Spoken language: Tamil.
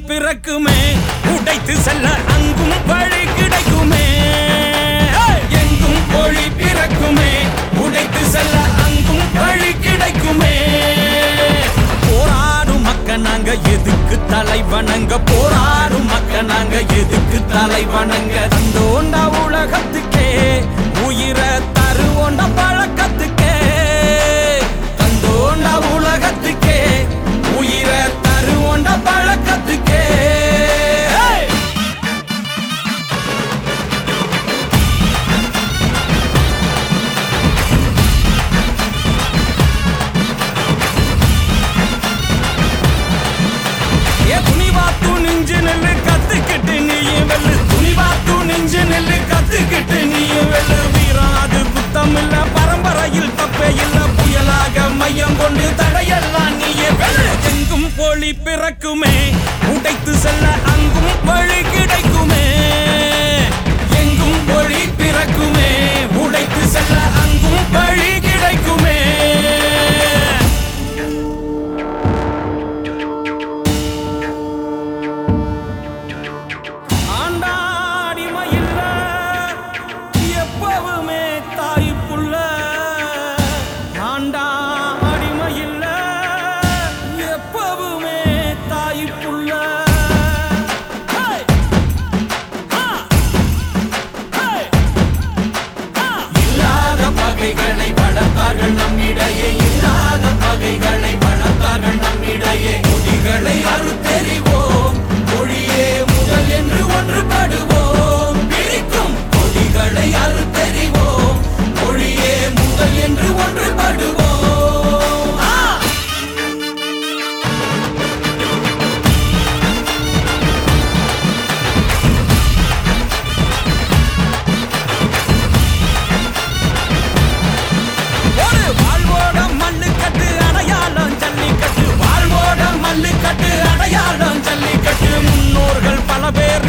பிறக்குமே உடைத்து செல்ல அங்கும் வழி கிடைக்குமே எங்கும் மொழி பிறக்குமே உடைத்து செல்ல அங்கும் வழி கிடைக்குமே போராடும் மக்க நாங்க எதுக்கு தலை வணங்க போராடும் மக்க நாங்க எதுக்கு தலை வணங்க தந்தோண்டா உலகத்துக்கே உயிரை தருவோண்டா பழக்கத்துக்கே தந்தோண்டா உலகத்துக்கே உயிரை தருவோண்டா பழக்கத்துக்கே துணிவாத்து நெஞ்சு நெல்லு கத்துக்கிட்டு நீயும் வெள்ளு துணிவாத்து நெஞ்சு நெல்லு கத்துக்கிட்டு நீயும் வெள்ளு வீரம் அது குத்தம் இல்ல பரம்பரையில் தப்பே இல்ல புயலாக மையம் கொண்டு தடையெல்லாம் நீயே வெள்ளு எங்கும் கோழி பிறக்குமே உடைத்து செல்ல அங்கும் வழி கிடைக்குமே எங்கும் கோழி பிறக்குமே உடைத்து செல்ல அங்கும் வழி கிடைக்குமே நம்மிடையே இல்லாத பகைகளை வளர்த்தார்கள் நம்மிடையே மொழிகளை அறுத்தெறிவோம் மொழியே முதல் என்று ஒன்றுபடுவோம் பிரிக்கும் மொழிகளை அறுத்தெறிவோம் மொழியே முதல் என்று ஒன்றுபடுவோம் அடையாளம் ஜல்லிக்கட்டு முன்னோர்கள் பல பேர்